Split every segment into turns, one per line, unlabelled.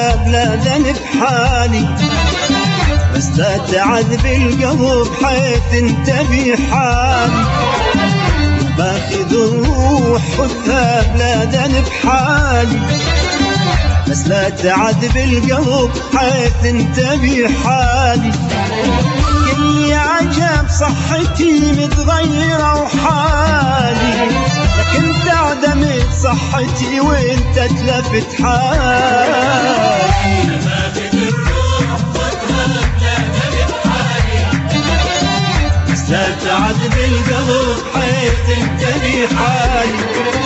خذها بلا ذنب حالي، بس لا تعذب القلب حيث انت بحالي. باخذ الروح خذها بلا ذنب حالي، بس لا تعذب القلب حيث انت بحالي. كل عجب صحتي متغيرة وحالي، لكن تعدمت صحتي وانت تلفت حالي.
باخذ الروح خذها بلا ذنب حالي،
بس لا تعذب القلب حيث انت بحالي.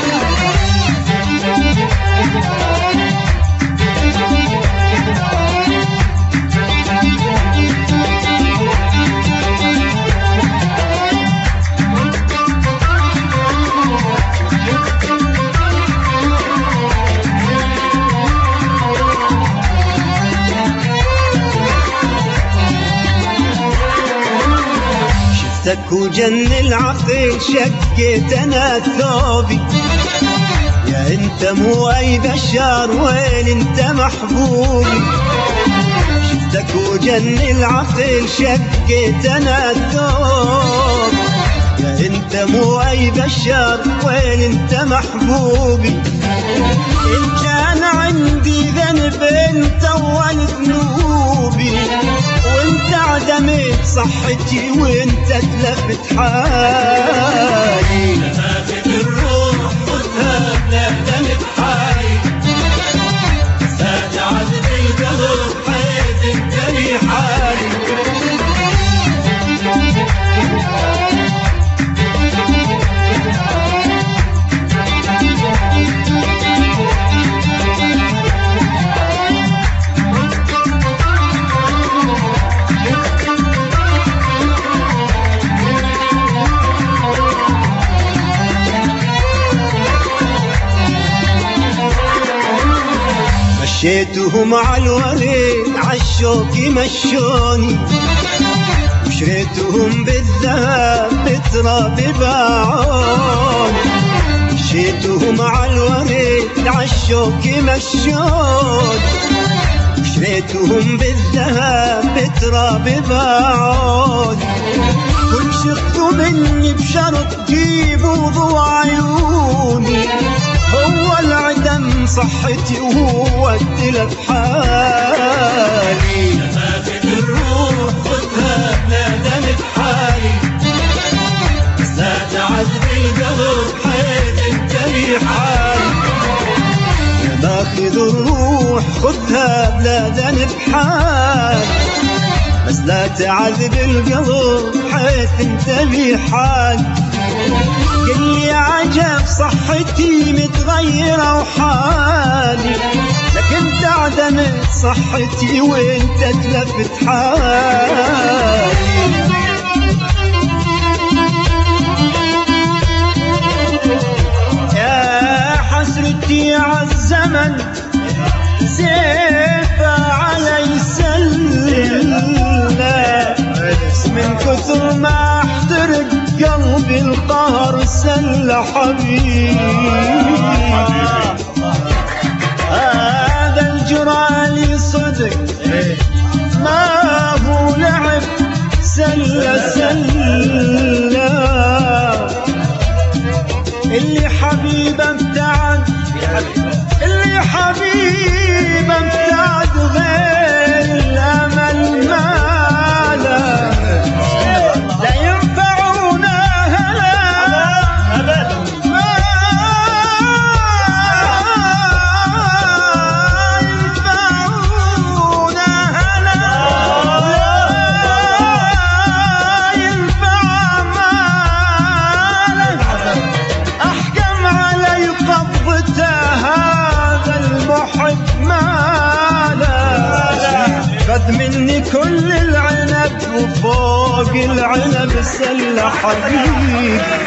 شفتك وجن العقل شقيت انا ثوبي، يا انت مو اي بشر وين انت محبوبي. شفتك وجن العقل شقيت انا ثوبي، يا انت مو اي بشر وين انت محبوبي. ان كان عندي ذنب انت اول ذنوبي، وانت عدمت صحتي وانت تلفت حالي.
باخذ الروح خذها بلا ذنب حالي، لا تعذب القلب حيث انت بحالي.
مشيتهم على الوريد عالشوق مشوني، وشريتهم بالذهب بتراب باعوني. مشيتهم على الوريد عالشوق مشوني، وشريتهم بالذهب بتراب باعوني. كل شفتوا مني بشرط جيبوا ضوء عيوني، هو العدم صحتي وهو التلف حالي.
باخذ الروح خذها بلا ذنب حالي، لا تعذب القلب حيث انت بحالي.
باخذ الروح خذها بلا ذنب حالي، بس لا تعذب القلب حيث انت بحالي. قل لي عجب صحتي متغيرة وحالي، لكن تعدمت صحتي وانت تلفت حالي. يا حسرتي عالزمن سيفه علي سلة، من كثر ما احترق قلبي القهر سلة حبيبي. هذا الجرالي صدق ما هو لعب سلة سلة، اللي حبيبه ابتعد، اللي حبيبه ابتعد غير الامل ماله. لا ينفعونا هلا ما ينفعونا هلا، لا ينفع ماله. احكم علي قبضته هذا المحب ماله. خذ مني كل العنب وفوق العنب السلة حبيبي.